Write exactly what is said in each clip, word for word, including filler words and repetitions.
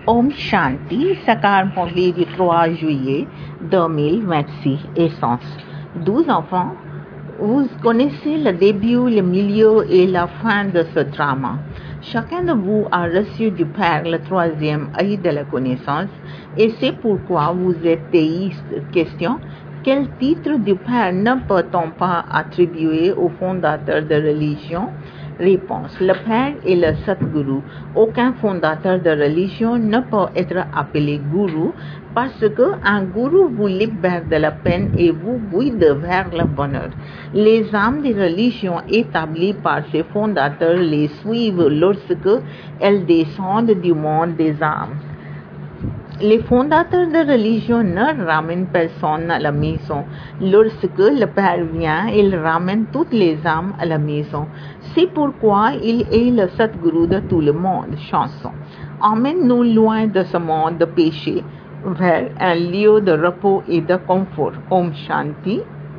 Om Shanti, Sakar Monthly du trois juillet deux mille vingt-six, Essence. douze enfants, vous connaissez le début, le milieu et la fin de ce drama. Chacun de vous a reçu du Père le troisième œil de la connaissance et c'est pourquoi vous êtes théiste. Question: quel titre du Père ne peut-on pas attribuer au fondateur de religion? Réponse: le Père est le Satguru. Aucun fondateur de religion ne peut être appelé Guru parce que un Guru vous libère de la peine et vous guide vers le bonheur. Les âmes des religions établies par ses fondateurs les suivent lorsque elles descendent du monde des âmes. Les fondateurs de religion ne ramènent personne à la maison. Lorsque le Père vient, il ramène toutes les âmes à la maison. C'est pourquoi il est le Satguru de tout le monde. Chanson. Emmène-nous loin de ce monde de péché, vers un lieu de repos et de confort. Om Shanti.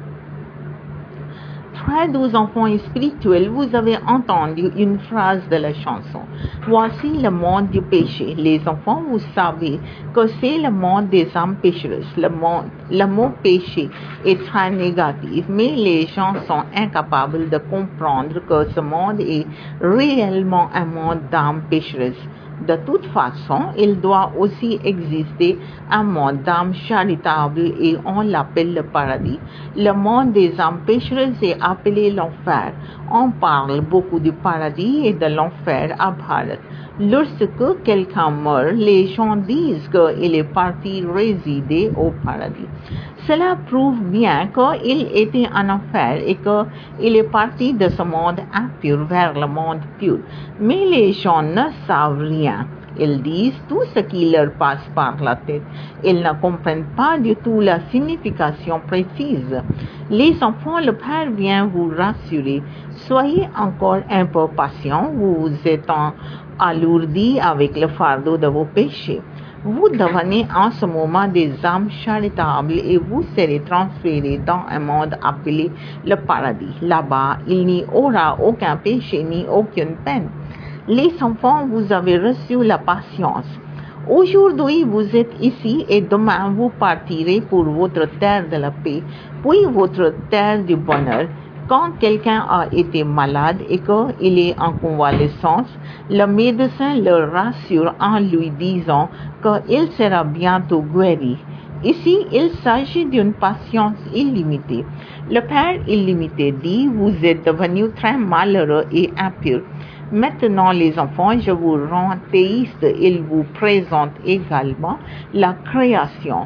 Très douze enfants spirituels, vous avez entendu une phrase de la chanson. Voici le monde du péché. Les enfants, vous savez que c'est le monde des âmes pécheresses. Le, monde, le mot péché est très négatif, mais les gens sont incapables de comprendre que ce monde est réellement un monde d'âmes pécheresses. De toute façon, il doit aussi exister un monde d'âmes charitables et on l'appelle le paradis. Le monde des âmes pécheresses est appelé l'enfer. On parle beaucoup du paradis et de l'enfer à Bharat. Lorsque quelqu'un meurt, les gens disent qu'il est parti résider au paradis. Cela prouve bien qu'il était en enfer et qu'il est parti de ce monde impur vers le monde pur. Mais les gens ne savent rien. Ils disent tout ce qui leur passe par la tête. Ils ne comprennent pas du tout la signification précise. Les enfants, le Père vient vous rassurer. Soyez encore un peu patients, vous êtes alourdis avec le fardeau de vos péchés. Vous devenez en ce moment des âmes charitables et vous serez transférés dans un monde appelé le paradis. Là-bas, il n'y aura aucun péché ni aucune peine. Les enfants, vous avez reçu la patience. Aujourd'hui, vous êtes ici et demain, vous partirez pour votre terre de la paix, puis votre terre du bonheur. Quand quelqu'un a été malade et qu'il est en convalescence, le médecin le rassure en lui disant qu'il sera bientôt guéri. Ici, il s'agit d'une patience illimitée. Le Père illimité dit: vous êtes devenus très malheureux et impurs. Maintenant, les enfants, je vous rends théiste. Il vous présente également la création.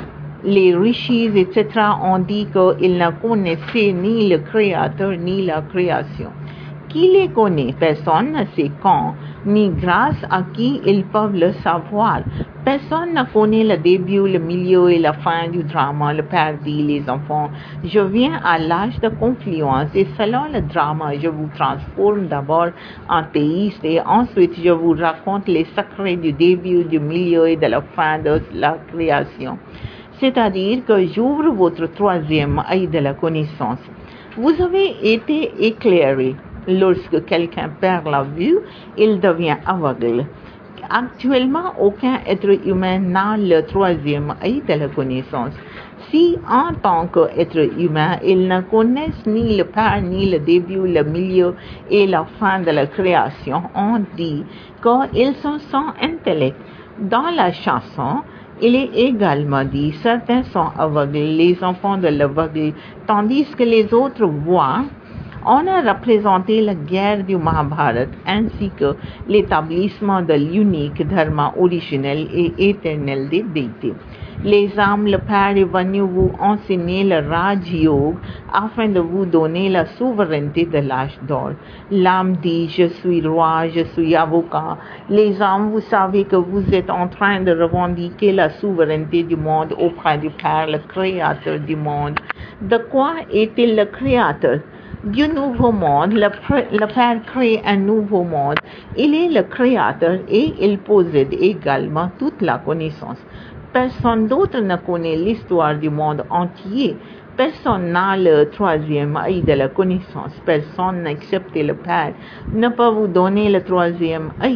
Les rishis, et cetera ont dit qu'ils ne connaissaient ni le Créateur ni la création. Qui les connaît? Personne ne sait quand, ni grâce à qui ils peuvent le savoir. Personne ne connaît le début, le milieu et la fin du drama. Le Père dit: les enfants, je viens à l'âge de confluence et selon le drama, je vous transforme d'abord en théiste et ensuite je vous raconte les secrets du début, du milieu et de la fin de la création. C'est-à-dire que j'ouvre votre troisième œil de la connaissance. Vous avez été éclairé. Lorsque quelqu'un perd la vue, il devient aveugle. Actuellement, aucun être humain n'a le troisième œil de la connaissance. Si, en tant qu'être humain, ils ne connaissent ni le Père, ni le début, le milieu et la fin de la création, on dit qu'ils sont sans intellect. Dans la chanson, il est également dit: certains sont aveugles, les enfants de l'aveugle, tandis que les autres voient. On a représenté la guerre du Mahabharat ainsi que l'établissement de l'unique dharma originel et éternel des déités. Les âmes, le Père est venu vous enseigner le Raj Yoga afin de vous donner la souveraineté de l'âge d'or. L'âme dit: je suis roi, je suis avocat. Les âmes, vous savez que vous êtes en train de revendiquer la souveraineté du monde auprès du Père, le créateur du monde. De quoi est-il le créateur? Du nouveau monde. Le, le Père crée un nouveau monde. Il est le créateur et il possède également toute la connaissance. Personne d'autre ne connaît l'histoire du monde entier. Personne n'a le troisième œil de la connaissance. Personne, excepté le Père, ne peut vous donner le troisième œil.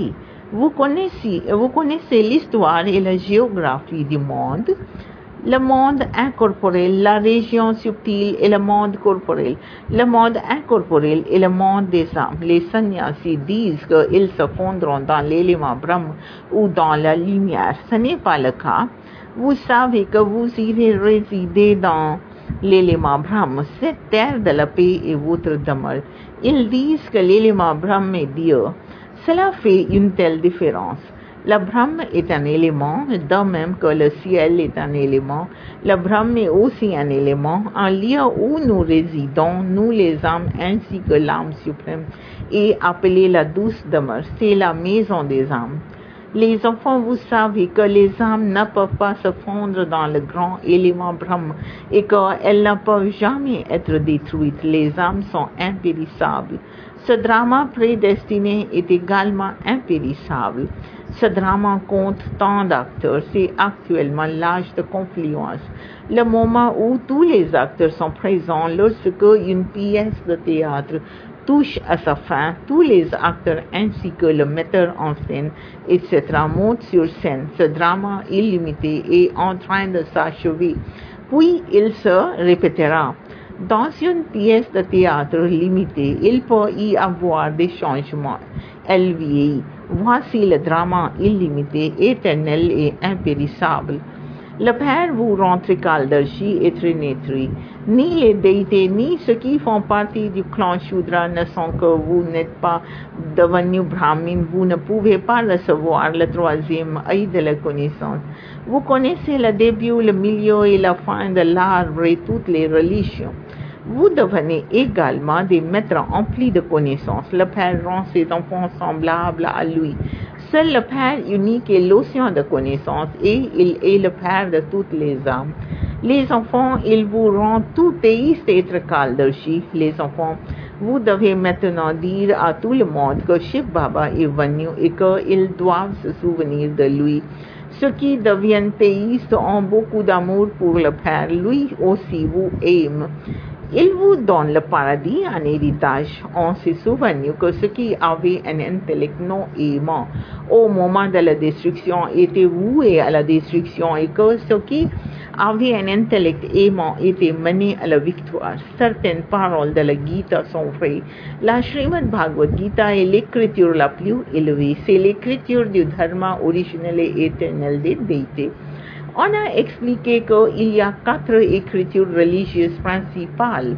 Vous connaissez, vous connaissez l'histoire et la géographie du monde, le monde incorporel, la région subtile et le monde corporel, le monde incorporel et le monde des âmes. Les sannyasis disent qu'ils se fondront dans l'élément Brahma ou dans la lumière. Ce n'est pas le cas. Vous savez que vous irez résider dans l'élément Brahma. Cette terre de la paix est votre demeure. Ils disent que l'élément Brahma est Dieu. Cela fait une telle différence. Le Brahma est un élément, de même que le ciel est un élément. Le Brahma est aussi un élément, un lieu où nous résidons, nous les âmes, ainsi que l'âme suprême, est appelée la douce demeure. C'est la maison des âmes. Les enfants, vous savez que les âmes ne peuvent pas se fondre dans le grand élément Brahma et qu'elles ne peuvent jamais être détruites. Les âmes sont impérissables. Ce drama prédestiné est également impérissable. Ce drama compte tant d'acteurs. C'est actuellement l'âge de confluence, le moment où tous les acteurs sont présents. Lorsque une pièce de théâtre touche à sa fin, tous les acteurs ainsi que le metteur en scène, et cetera montent sur scène. Ce drama illimité est en train de s'achever, puis il se répétera. Dans une pièce de théâtre limitée, il peut y avoir des changements. Elle vieillit. Voici le drama illimité, éternel et impérissable. Le Père vous rend Trikaldarshi et Trinitri. Ni les déités, ni ceux qui font partie du clan Shudra ne sont que vous n'êtes pas devenu Brahmin. Vous ne pouvez pas recevoir le troisième œil de la connaissance. Vous connaissez le début, le milieu et la fin de l'arbre et toutes les religions. Vous devenez également des maîtres emplis de connaissances. Le Père rend ses enfants semblables à lui. Seul le Père unique est l'océan de connaissances et il est le Père de toutes les âmes. Les enfants, il vous rend tout théiste et Trikaldarshi. Les enfants, vous devez maintenant dire à tout le monde que Shiv Baba est venu et qu'ils doivent se souvenir de lui. Ceux qui deviennent théistes ont beaucoup d'amour pour le Père. Lui aussi vous aime. Il vous donne le paradis en héritage. On s'est souvenu que ceux qui avaient un intellect non aimant au moment de la destruction étaient voués à la destruction et que ceux qui avaient un intellect aimant étaient menés à la victoire. Certaines paroles de la Gita sont vraies. La Srimad Bhagavad Gita est l'écriture la plus élevée. C'est l'écriture du dharma originel et éternel des déités. On a expliqué qu'il y a quatre écritures religieuses principales.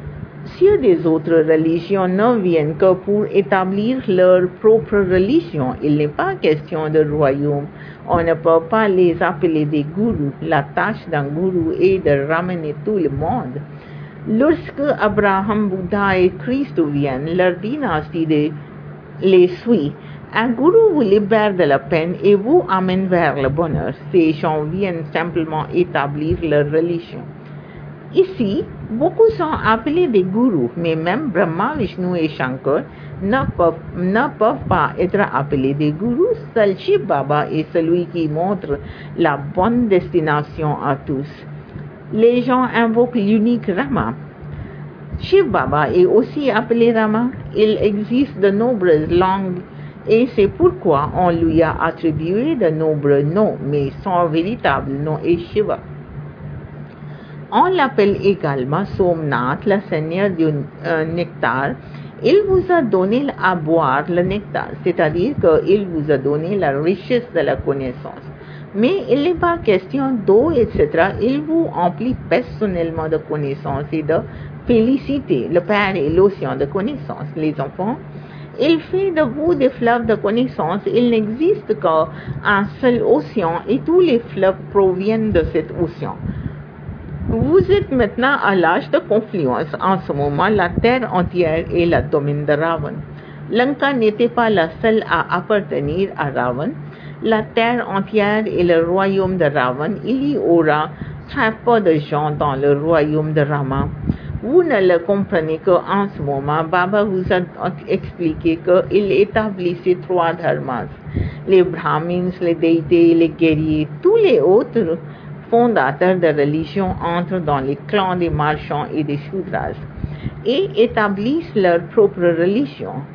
Ceux des autres religions ne viennent que pour établir leur propre religion. Il n'est pas question de royaume. On ne peut pas les appeler des gourous. La tâche d'un gourou est de ramener tout le monde. Lorsque Abraham, Bouddha et Christ viennent, leur dynastie de les suit. Un gourou vous libère de la peine et vous amène vers le bonheur. Ces gens viennent simplement établir leur religion. Ici, beaucoup sont appelés des gourous, mais même Brahma, Vishnu et Shankar ne peuvent, ne peuvent pas être appelés des gourous. Seul Shiv Baba est celui qui montre la bonne destination à tous. Les gens invoquent l'unique Rama. Shiv Baba est aussi appelé Rama. Il existe de nombreuses langues et c'est pourquoi on lui a attribué de nombreux noms, mais son véritable nom est Shiva. On l'appelle également Somnath, le seigneur du euh, nectar. Il vous a donné à boire le nectar, c'est-à-dire qu'il vous a donné la richesse de la connaissance. Mais il n'est pas question d'eau, et cetera. Il vous emplit personnellement de connaissances et de félicité. Le Père est l'océan de connaissances. Les enfants, il fait de vous des fleuves de connaissances. Il n'existe qu'un seul océan et tous les fleuves proviennent de cet océan. Vous êtes maintenant à l'âge de confluence. En ce moment, la terre entière est la domaine de Ravan. Lanka n'était pas la seule à appartenir à Ravan. La terre entière est le royaume de Ravan. Il y aura très peu de gens dans le royaume de Rama. Vous ne le comprenez qu'en ce moment. Baba vous a expliqué qu'il établissait trois dharmas. Les brahmins, les déités, les guerriers, tous les autres fondateurs de religion entrent dans les clans des marchands et des shudras et établissent leur propre religion.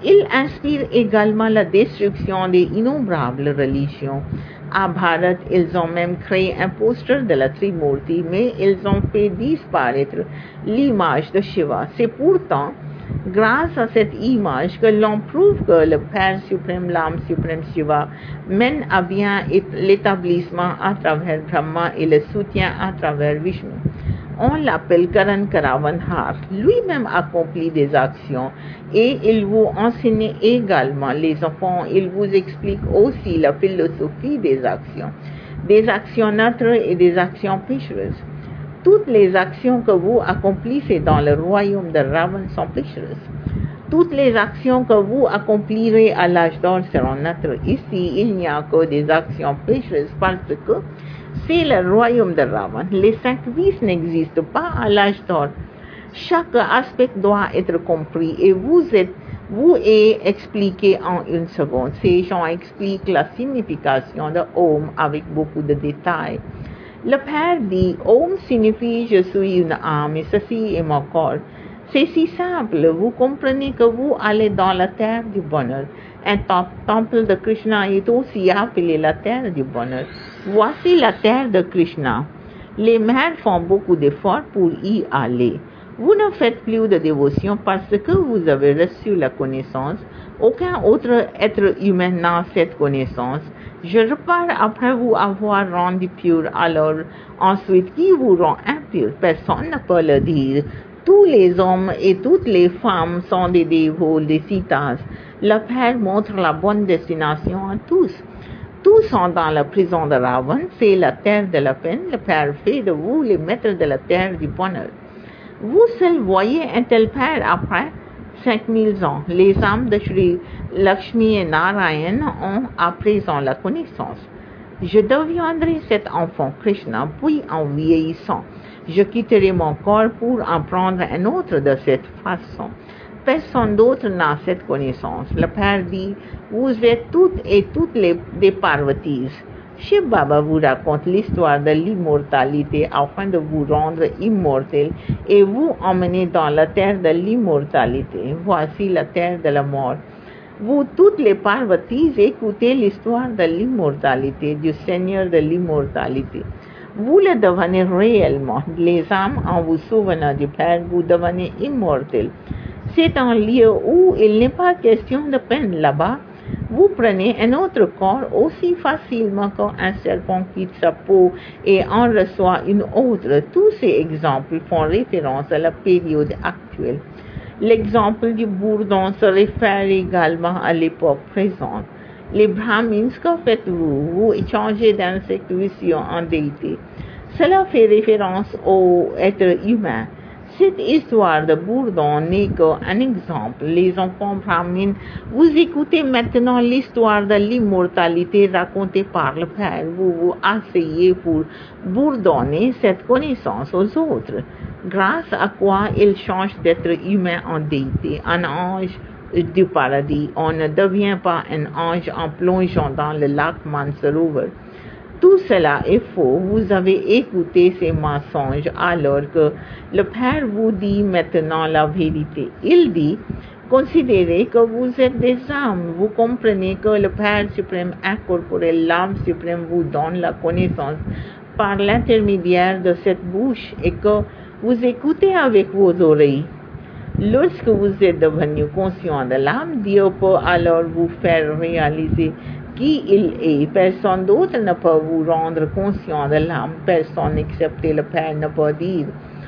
Il inspire également la destruction des innombrables religions. À Bharat, ils ont même créé un poster de la Trimurti, mais ils ont fait disparaître l'image de Shiva. C'est pourtant grâce à cette image que l'on prouve que le Père suprême, l'âme suprême Shiva, mène à bien l'établissement à travers Brahma et le soutien à travers Vishnu. On l'appelle Karan Karavanhar. Lui-même accomplit des actions et il vous enseigne également, les enfants, il vous explique aussi la philosophie des actions, des actions neutres et des actions péchereuses. Toutes les actions que vous accomplissez dans le royaume de Ravan sont péchereuses. Toutes les actions que vous accomplirez à l'âge d'or seront neutres. Ici, il n'y a que des actions péchereuses parce que c'est le royaume de Ravan. Les cinq vices n'existent pas à l'âge d'or. Chaque aspect doit être compris et vous êtes, vous est expliqué en une seconde. Ces gens expliquent la signification de Om avec beaucoup de détails. Le Père dit, Om signifie je suis une âme et ceci est mon corps. C'est si simple, vous comprenez que vous allez dans la terre du bonheur. Un temple de Krishna est aussi appelé la terre du bonheur. Voici la terre de Krishna. Les mères font beaucoup d'efforts pour y aller. Vous ne faites plus de dévotion parce que vous avez reçu la connaissance. Aucun autre être humain n'a cette connaissance. Je repars après vous avoir rendu pur, alors ensuite qui vous rend impur? Personne ne peut le dire. Tous les hommes et toutes les femmes sont des dévots, des citas. Le Père montre la bonne destination à tous. Tous sont dans la prison de Ravan, c'est la terre de la peine. Le Père fait de vous les maîtres de la terre du bonheur. Vous seuls voyez un tel Père après cinq mille ans. Les âmes de Shri Lakshmi et Narayan ont à présent la connaissance. Je deviendrai cet enfant Krishna, puis en vieillissant, je quitterai mon corps pour en prendre un autre de cette façon. Personne d'autre n'a cette connaissance. Le Père dit, vous êtes toutes et toutes les des Parvatis. Shiv Baba vous raconte l'histoire de l'immortalité afin de vous rendre immortel et vous emmener dans la terre de l'immortalité. Voici la terre de la mort. Vous toutes les Parvatis écoutez l'histoire de l'immortalité, du Seigneur de l'immortalité. Vous le devenez réellement. Les âmes, en vous souvenant du Père, vous devenez immortels. C'est un lieu où il n'est pas question de peine là-bas. Vous prenez un autre corps aussi facilement qu'un serpent quitte sa peau et en reçoit une autre. Tous ces exemples font référence à la période actuelle. L'exemple du bourdon se réfère également à l'époque présente. Les Brahmins, que faites-vous? Vous changez d'insecte vicieux en déité. Cela fait référence au être humain. Cette histoire de bourdon n'est qu'un exemple. Les enfants brahmins, vous écoutez maintenant l'histoire de l'immortalité racontée par le Père. Vous vous asseyez pour bourdonner cette connaissance aux autres, grâce à quoi il change d'être humain en déité, un ange du paradis. On ne devient pas un ange en plongeant dans le lac Mansarovar. Tout cela est faux. Vous avez écouté ces mensonges alors que le Père vous dit maintenant la vérité. Il dit, considérez que vous êtes des âmes. Vous comprenez que le Père suprême incorporel, l'âme suprême, vous donne la connaissance par l'intermédiaire de cette bouche et que vous écoutez avec vos oreilles. Lorsque vous êtes devenu conscient de l'âme, Dieu peut alors vous faire réaliser qui il est. Personne d'autre ne peut vous rendre conscient de l'âme. Personne excepté le Père ne peut dire.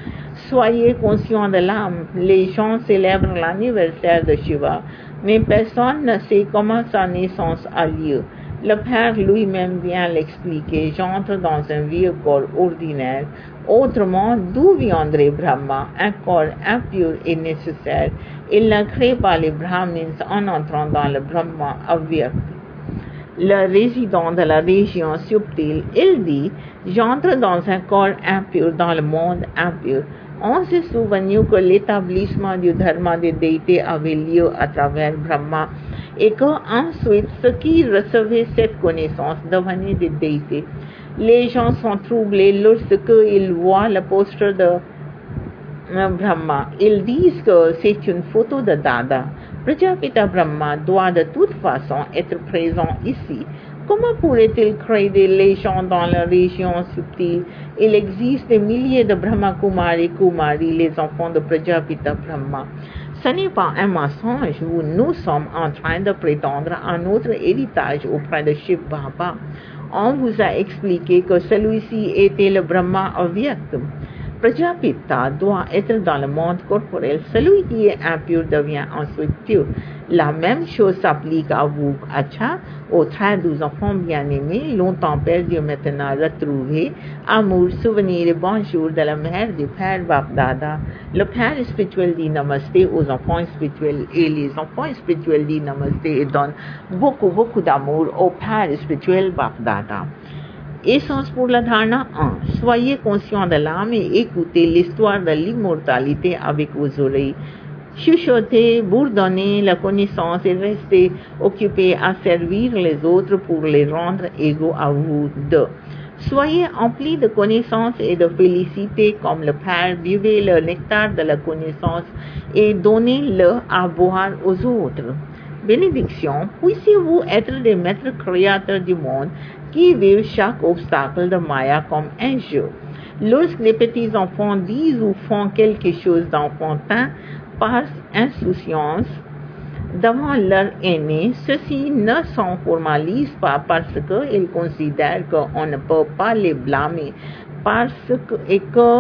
Soyez conscient de l'âme. Les gens célèbrent l'anniversaire de Shiva, mais personne ne sait comment sa naissance a lieu. Le Père lui-même vient l'expliquer. J'entre dans un vieux corps ordinaire. Autrement, d'où viendrait Brahma? Un corps impur et nécessaire. Il ne crée pas les Brahmins en entrant dans le Brahma avyakt. Le résident de la région subtile, il dit, j'entre dans un corps impur, dans le monde impur. On s'est souvenu que l'établissement du dharma des déités avait lieu à travers Brahma et qu'ensuite ceux qui recevaient cette connaissance devenaient des déités. Les gens sont troublés lorsqu'ils voient le poster de Brahma. Ils disent que c'est une photo de Dada. Prajapita Brahma doit de toute façon être présent ici. Comment pourrait-il créer des légendes dans la région subtile? Il existe des milliers de Brahma Kumari Kumari, les enfants de Prajapita Brahma. Ce n'est pas un mensonge où nous sommes en train de prétendre à notre héritage auprès de Shiv Baba. On vous a expliqué que celui-ci était le Brahma avyakt. Prajapita doit être dans le monde corporel. Celui qui est impur devient ensuite pur. La même chose s'applique à vous, Acha, aux treize enfants bien-aimés, longtemps perdus, maintenant retrouvés. Amour, souvenir et bonjour de la mère du Père Bapdada. Le Père spirituel dit Namasté aux enfants spirituels et les enfants spirituels disent Namasté et donnent beaucoup, beaucoup d'amour au Père spirituel Bapdada. Essence pour la dharana un. Soyez conscient de l'âme et écoutez l'histoire de l'immortalité avec vos oreilles. Chuchotez, bourdonnez la connaissance et restez occupés à servir les autres pour les rendre égaux à vous deux. Soyez emplis de connaissances et de félicité comme le Père, buvez le nectar de la connaissance et donnez-le à boire aux autres. Bénédiction, puissiez-vous être des maîtres créateurs du monde qui vivent chaque obstacle de Maya comme un jeu. Lorsque les petits-enfants disent ou font quelque chose d'enfantin par insouciance devant leur aîné, ceux-ci ne s'en formalisent pas parce qu'ils considèrent qu'on ne peut pas les blâmer parce que, et que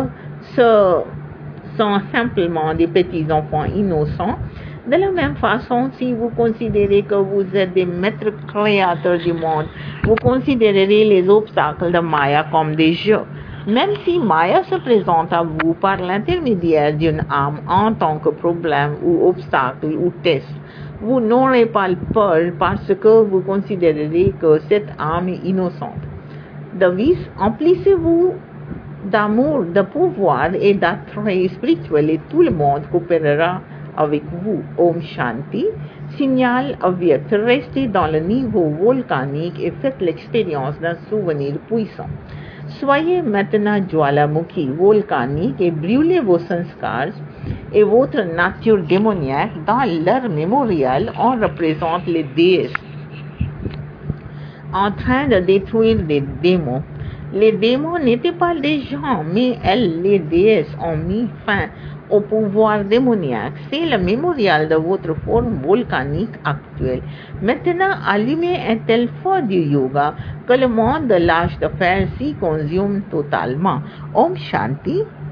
ce sont simplement des petits-enfants innocents. De la même façon, si vous considérez que vous êtes des maîtres créateurs du monde, vous considérerez les obstacles de Maya comme des jeux. Même si Maya se présente à vous par l'intermédiaire d'une âme en tant que problème ou obstacle ou test, vous n'aurez pas peur parce que vous considérez que cette âme est innocente. Devise, emplissez-vous d'amour, de pouvoir et d'attrait spirituel et tout le monde coopérera avec vous. Om Shanti. Signal avyakt. Restez dans le niveau volcanique et faites l'expérience d'un souvenir puissant. Soyez maintenant Jwalamukhi, volcanique, et brûlez vos sanskars et votre nature démoniaque. Dans leur mémorial, on représente les déesses en train de détruire des démons. Les démons n'étaient pas des gens, mais elles, les déesses, ont mis fin au pouvoir démoniaque. C'est le mémorial de votre forme volcanique actuelle. Maintenant, allumez un tel feu du yoga que le monde de l'âge de fer s'y consume totalement. Om Shanti.